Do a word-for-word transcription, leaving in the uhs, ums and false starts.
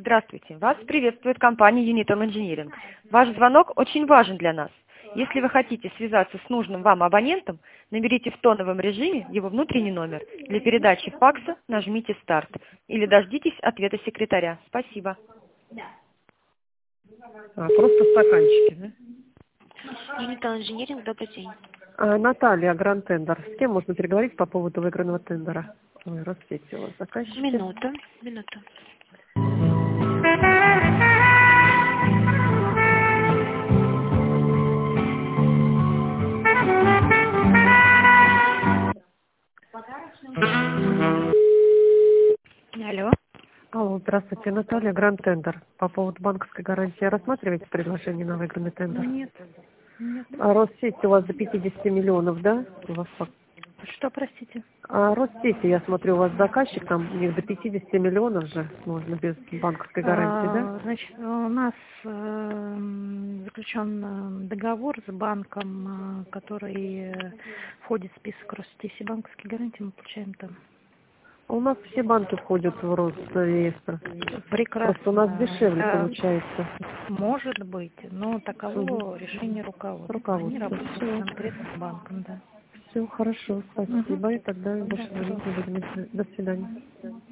Здравствуйте. Вас приветствует компания Uniton Engineering. Ваш звонок очень важен для нас. Если вы хотите связаться с нужным вам абонентом, наберите в тоновом режиме его внутренний номер. Для передачи факса нажмите «Старт» или дождитесь ответа секретаря. Спасибо. А, просто стаканчики, да? Uniton Engineering, добрый день. А, Наталья, Гранд Тендер. С кем можно переговорить по поводу выигранного тендера? Ой, Россети у вас заказчики. Минуту, минуту. Алло. Алло, здравствуйте, Наталья, Гранд Тендер. По поводу банковской гарантии рассматриваете предложение на выигранный тендер? Нет. Нет. А Россети у вас до пятидесяти миллионов, да? У вас факт. Что, простите? А Россети, я смотрю, у вас заказчик, там у них до пятидесяти миллионов же можно без банковской гарантии, А, да? значит, у нас э, заключен э, договор с банком, э, который э, входит в список Россети. Банковские гарантии мы получаем там. А у нас все банки входят в Росреестр. Прекрасно. Просто у нас дешевле Э, получается. Может быть, но таково Угу. решение руководства. Руководство. Они работают Все. конкретно с банком, да. Все хорошо, спасибо. Угу. И тогда больше Да, звонить не будем. До свидания.